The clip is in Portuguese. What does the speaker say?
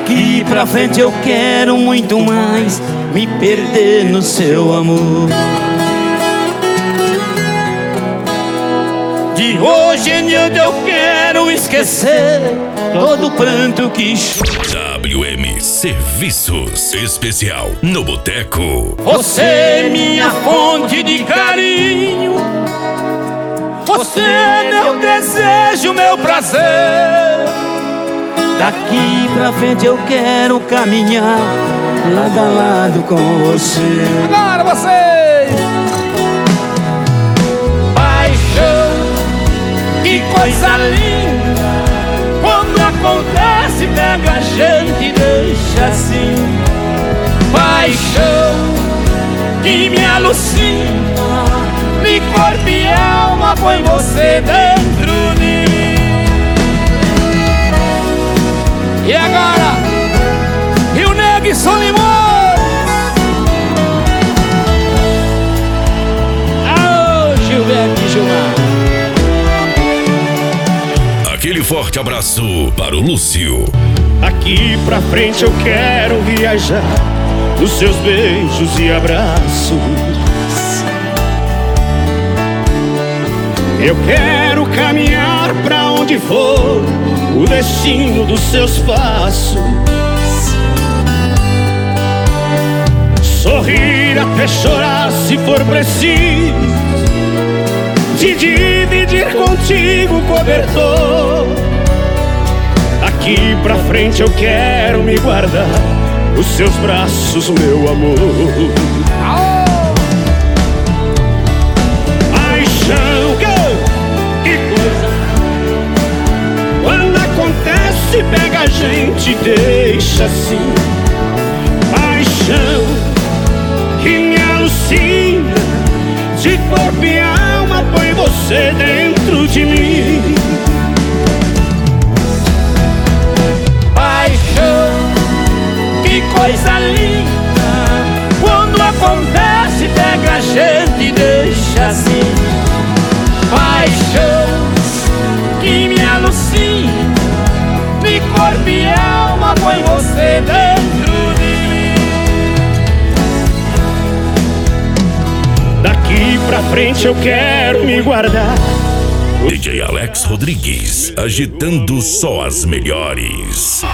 Daqui pra frente eu quero muito mais me perder no seu amor. De hoje em diante eu quero esquecer todo o pranto que WM Serviços Especial no Boteco. Você é minha fonte de carinho, você é meu desejo, meu prazer. Daqui pra frente eu quero caminhar lado a lado com você. Agora vocês! Paixão, que coisa linda, quando acontece pega a gente e deixa assim. Paixão, que me alucina, de corpo e alma põe você dentro de mim. E agora, Rio Negro e Solimões. Aô, Gilberto e Gilmar. Aquele forte abraço para o Lúcio. Daqui pra frente eu quero viajar nos seus beijos e abraços. Eu quero caminhar pra onde for o destino dos seus passos. Sorrir até chorar se for preciso, de dividir contigo o cobertor. Daqui pra frente eu quero me guardar nos seus braços, meu amor. Paixão, que coisa, quando acontece pega a gente e deixa assim. Paixão que me alucina, de corpo e alma põe você dentro de mim. Paixão, que coisa linda, quando acontece pega a gente e deixa assim. Paixão, que me alucina, de corpo e alma põe você dentro de mim. Daqui pra frente eu quero me guardar. DJ Alex Rodrigues, agitando só as melhores.